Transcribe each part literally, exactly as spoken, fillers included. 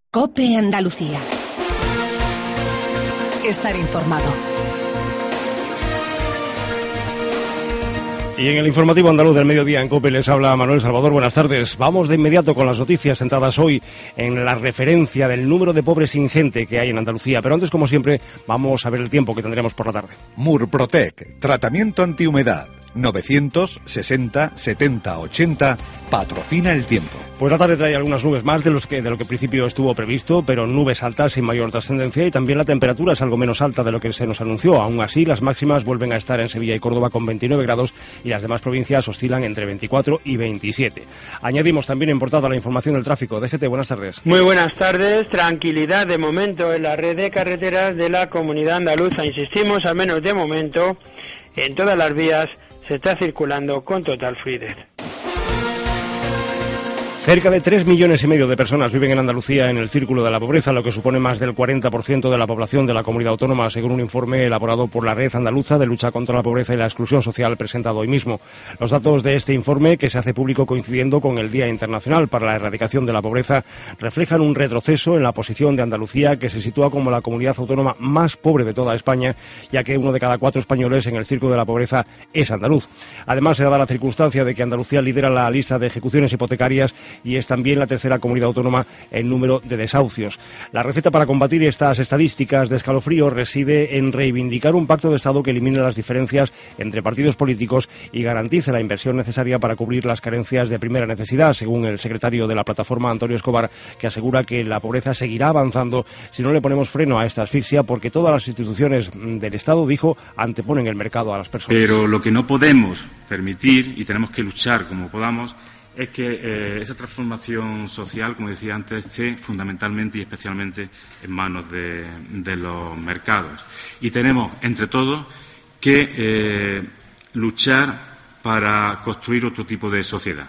COPE Andalucía. Estar informado. Y en el informativo andaluz del mediodía en COPE les habla Manuel Salvador. Buenas tardes. Vamos de inmediato con las noticias centradas hoy en la referencia del número de pobres ingente que hay en Andalucía. Pero antes, como siempre, vamos a ver el tiempo que tendremos por la tarde. Murprotec, tratamiento antihumedad. novecientos sesenta setenta ochenta, patrocina el tiempo. Pues la tarde trae algunas nubes más de, los que, de lo que al principio estuvo previsto, pero nubes altas sin mayor trascendencia, y también la temperatura es algo menos alta de lo que se nos anunció. Aún así, las máximas vuelven a estar en Sevilla y Córdoba con veintinueve grados y las demás provincias oscilan entre veinticuatro y veintisiete. Añadimos también en portada la información del tráfico. D G T, buenas tardes. Muy buenas tardes. Tranquilidad de momento en la red de carreteras de la Comunidad Andaluza. Insistimos, al menos de momento, en todas las vías se está circulando con total fluidez. Cerca de tres millones y medio de personas viven en Andalucía en el círculo de la pobreza, lo que supone más del cuarenta por ciento de la población de la comunidad autónoma, según un informe elaborado por la Red Andaluza de Lucha contra la Pobreza y la Exclusión Social presentado hoy mismo. Los datos de este informe, que se hace público coincidiendo con el Día Internacional para la Erradicación de la Pobreza, reflejan un retroceso en la posición de Andalucía, que se sitúa como la comunidad autónoma más pobre de toda España, ya que uno de cada cuatro españoles en el círculo de la pobreza es andaluz. Además, se da la circunstancia de que Andalucía lidera la lista de ejecuciones hipotecarias y es también la tercera comunidad autónoma en número de desahucios. La receta para combatir estas estadísticas de escalofrío reside en reivindicar un pacto de Estado que elimine las diferencias entre partidos políticos y garantice la inversión necesaria para cubrir las carencias de primera necesidad, según el secretario de la plataforma, Antonio Escobar, que asegura que la pobreza seguirá avanzando si no le ponemos freno a esta asfixia, porque todas las instituciones del Estado, dijo, anteponen el mercado a las personas. Pero lo que no podemos permitir, y tenemos que luchar como podamos, es que eh, esa transformación social, como decía antes, esté fundamentalmente y especialmente en manos de, de los mercados. Y tenemos, entre todos, que eh, luchar para construir otro tipo de sociedad.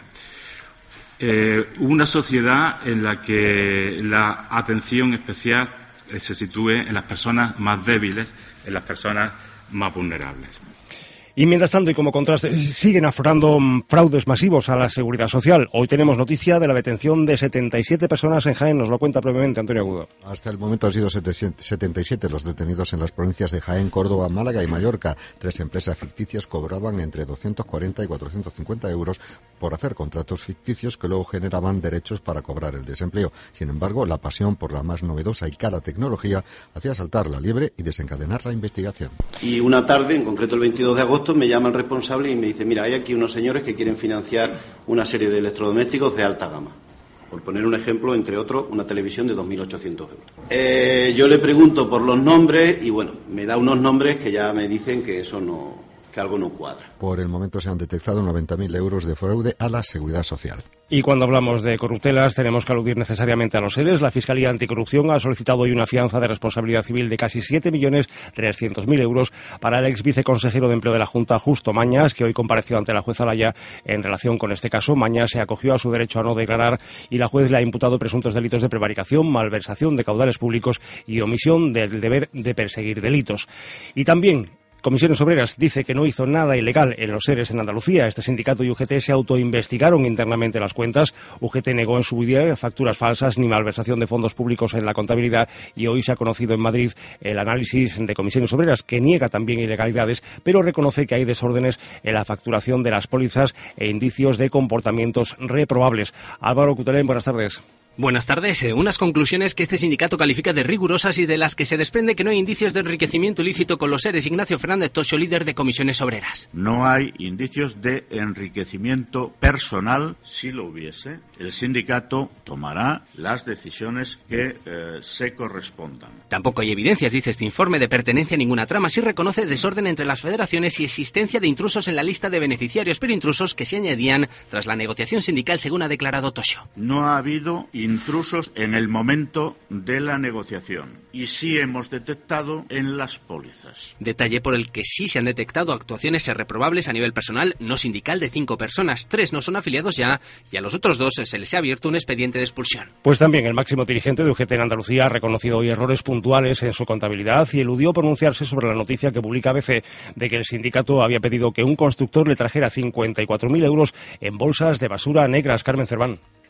Eh, una sociedad en la que la atención especial eh, se sitúe en las personas más débiles, en las personas más vulnerables. Y mientras tanto, y como contraste, siguen aflorando fraudes masivos a la seguridad social. Hoy tenemos noticia de la detención de setenta y siete personas en Jaén. Nos lo cuenta brevemente Antonio Agudo. Hasta el momento han sido setenta y siete los detenidos en las provincias de Jaén, Córdoba, Málaga y Mallorca. Tres empresas ficticias cobraban entre doscientos cuarenta y cuatrocientos cincuenta euros por hacer contratos ficticios que luego generaban derechos para cobrar el desempleo. Sin embargo, la pasión por la más novedosa y cara tecnología hacía saltar la liebre y desencadenar la investigación. Y una tarde, en concreto el veintidós de agosto, me llama el responsable y me dice: mira, hay aquí unos señores que quieren financiar una serie de electrodomésticos de alta gama. Por poner un ejemplo, entre otros, una televisión de dos mil ochocientos euros. Eh, yo le pregunto por los nombres y, bueno, me da unos nombres que ya me dicen que eso no, que algo no cuadra. Por el momento se han detectado noventa mil euros de fraude a la seguridad social. Y cuando hablamos de corruptelas tenemos que aludir necesariamente a los seres. La Fiscalía Anticorrupción ha solicitado hoy una fianza de responsabilidad civil de casi siete millones trescientos mil euros para el ex viceconsejero de Empleo de la Junta, Justo Mañas, que hoy compareció ante la juez Alaya en relación con este caso. Mañas se acogió a su derecho a no declarar y la juez le ha imputado presuntos delitos de prevaricación, malversación de caudales públicos y omisión del deber de perseguir delitos. Y también Comisiones Obreras dice que no hizo nada ilegal en los seres en Andalucía. Este sindicato y U G T se autoinvestigaron internamente las cuentas. U G T negó en su día facturas falsas ni malversación de fondos públicos en la contabilidad, y hoy se ha conocido en Madrid el análisis de Comisiones Obreras, que niega también ilegalidades, pero reconoce que hay desórdenes en la facturación de las pólizas e indicios de comportamientos reprobables. Álvaro Cutelén, buenas tardes. Buenas tardes. Unas conclusiones que este sindicato califica de rigurosas y de las que se desprende que no hay indicios de enriquecimiento ilícito con los seres. Ignacio Fernández Tocho, líder de Comisiones Obreras. No hay indicios de enriquecimiento personal. Si lo hubiese, el sindicato tomará las decisiones que eh, se correspondan. Tampoco hay evidencias, dice este informe, de pertenencia a ninguna trama. Sí reconoce desorden entre las federaciones y existencia de intrusos en la lista de beneficiarios, pero intrusos que se añadían tras la negociación sindical, según ha declarado Tocho. No ha habido intrusos en el momento de la negociación y sí hemos detectado en las pólizas. Detalle por el que sí se han detectado actuaciones reprobables a nivel personal no sindical de cinco personas. Tres no son afiliados ya y a los otros dos se les ha abierto un expediente de expulsión. Pues también el máximo dirigente de U G T en Andalucía ha reconocido hoy errores puntuales en su contabilidad y eludió pronunciarse sobre la noticia que publica A B C de que el sindicato había pedido que un constructor le trajera cincuenta y cuatro mil euros en bolsas de basura negras. Carmen Cerván.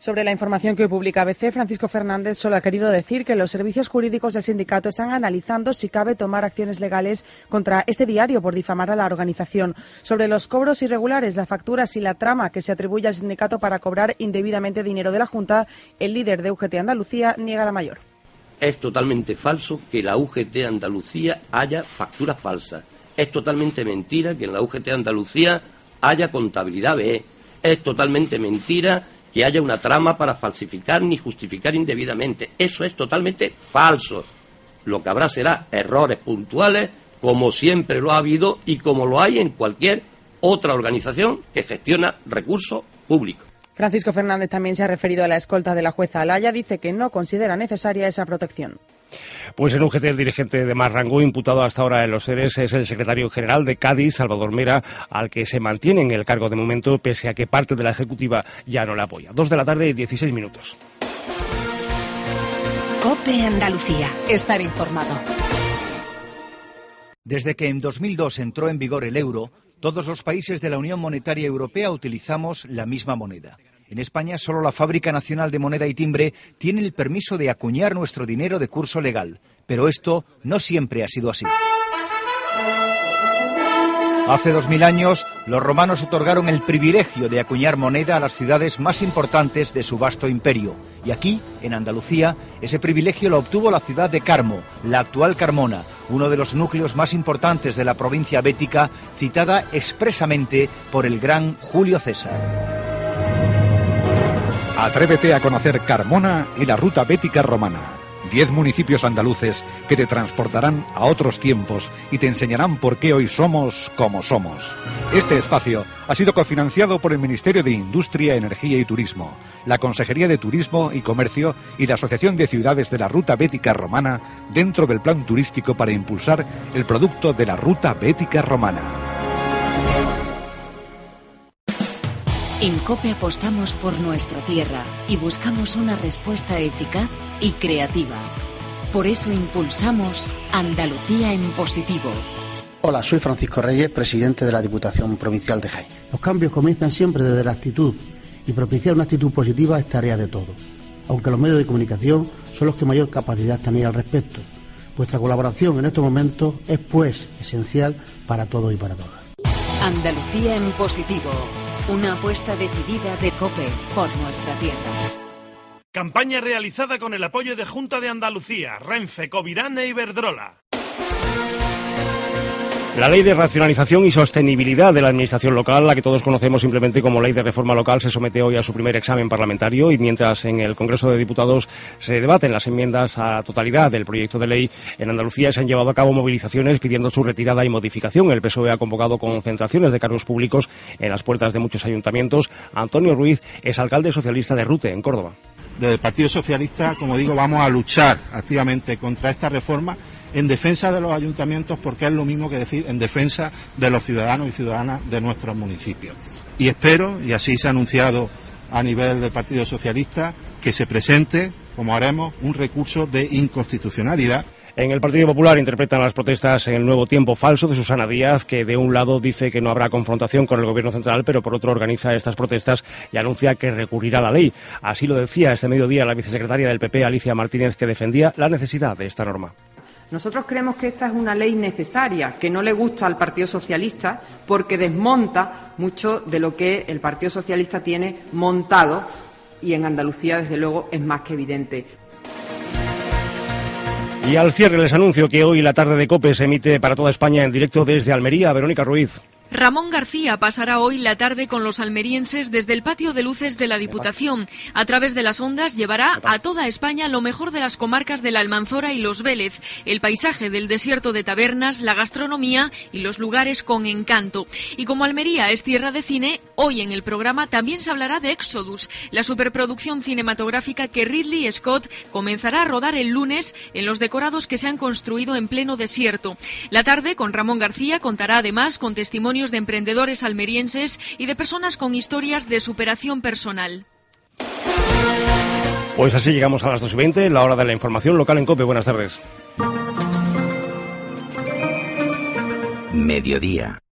Sobre la información que hoy publica A B C, Francisco Fernández solo ha querido decir que los servicios jurídicos del sindicato están analizando si cabe tomar acciones legales contra este diario por difamar a la organización. Sobre los cobros irregulares, las facturas y la trama que se atribuye al sindicato para cobrar indebidamente dinero de la Junta, el líder de U G T Andalucía niega la mayor. Es totalmente falso que la U G T Andalucía haya facturas falsas. Es totalmente mentira que en la U G T Andalucía haya contabilidad B E. Es totalmente mentira que haya una trama para falsificar ni justificar indebidamente. Eso es totalmente falso. Lo que habrá será errores puntuales, como siempre lo ha habido y como lo hay en cualquier otra organización que gestiona recursos públicos. Francisco Fernández también se ha referido a la escolta de la jueza Alaya. Dice que no considera necesaria esa protección. Pues en U G T el dirigente de más rango imputado hasta ahora en los E R E S es el secretario general de Cádiz, Salvador Mera, al que se mantiene en el cargo de momento pese a que parte de la ejecutiva ya no le apoya. Dos de la tarde y dieciséis minutos. COPE Andalucía. Estar informado. Desde que en dos mil dos entró en vigor el euro, todos los países de la Unión Monetaria Europea utilizamos la misma moneda. En España, solo la Fábrica Nacional de Moneda y Timbre tiene el permiso de acuñar nuestro dinero de curso legal. Pero esto no siempre ha sido así. Hace dos mil años, los romanos otorgaron el privilegio de acuñar moneda a las ciudades más importantes de su vasto imperio. Y aquí, en Andalucía, ese privilegio lo obtuvo la ciudad de Carmo, la actual Carmona, uno de los núcleos más importantes de la provincia bética, citada expresamente por el gran Julio César. Atrévete a conocer Carmona y la ruta bética romana. Diez municipios andaluces que te transportarán a otros tiempos y te enseñarán por qué hoy somos como somos. Este espacio ha sido cofinanciado por el Ministerio de Industria, Energía y Turismo, la Consejería de Turismo y Comercio y la Asociación de Ciudades de la Ruta Bética Romana dentro del Plan Turístico para impulsar el producto de la Ruta Bética Romana. En COPE apostamos por nuestra tierra y buscamos una respuesta eficaz y creativa. Por eso impulsamos Andalucía en positivo. Hola, soy Francisco Reyes, presidente de la Diputación Provincial de Jaén. Los cambios comienzan siempre desde la actitud y propiciar una actitud positiva es tarea de todos, aunque los medios de comunicación son los que mayor capacidad tenéis al respecto. Vuestra colaboración en estos momentos es, pues, esencial para todos y para todas. Andalucía en positivo. Una apuesta decidida de COPE por nuestra tierra. Campaña realizada con el apoyo de Junta de Andalucía, Renfe, Covirán e Iberdrola. La Ley de Racionalización y Sostenibilidad de la Administración Local, la que todos conocemos simplemente como Ley de Reforma Local, se somete hoy a su primer examen parlamentario y mientras en el Congreso de Diputados se debaten las enmiendas a la totalidad del proyecto de ley, en Andalucía se han llevado a cabo movilizaciones pidiendo su retirada y modificación. El P S O E ha convocado concentraciones de cargos públicos en las puertas de muchos ayuntamientos. Antonio Ruiz es alcalde socialista de Rute, en Córdoba. Desde el Partido Socialista, como digo, vamos a luchar activamente contra esta reforma en defensa de los ayuntamientos, porque es lo mismo que decir en defensa de los ciudadanos y ciudadanas de nuestros municipios. Y espero, y así se ha anunciado a nivel del Partido Socialista, que se presente, como haremos, un recurso de inconstitucionalidad. En el Partido Popular interpretan las protestas en el nuevo tiempo falso de Susana Díaz, que de un lado dice que no habrá confrontación con el Gobierno central, pero por otro organiza estas protestas y anuncia que recurrirá a la ley. Así lo decía este mediodía la vicesecretaria del P P, Alicia Martínez, que defendía la necesidad de esta norma. Nosotros creemos que esta es una ley necesaria, que no le gusta al Partido Socialista porque desmonta mucho de lo que el Partido Socialista tiene montado y en Andalucía, desde luego, es más que evidente. Y al cierre les anuncio que hoy la tarde de COPE se emite para toda España en directo desde Almería. Verónica Ruiz. Ramón García pasará hoy la tarde con los almerienses desde el patio de luces de la Diputación. A través de las ondas llevará a toda España lo mejor de las comarcas de la Almanzora y los Vélez, el paisaje del desierto de tabernas, la gastronomía y los lugares con encanto. Y como Almería es tierra de cine, hoy en el programa también se hablará de Exodus, la superproducción cinematográfica que Ridley Scott comenzará a rodar el lunes en los decorados que se han construido en pleno desierto. La tarde con Ramón García contará además con testimonios de emprendedores almerienses y de personas con historias de superación personal. Pues así llegamos a las dos y veinte, la hora de la información local en COPE. Buenas tardes. Mediodía.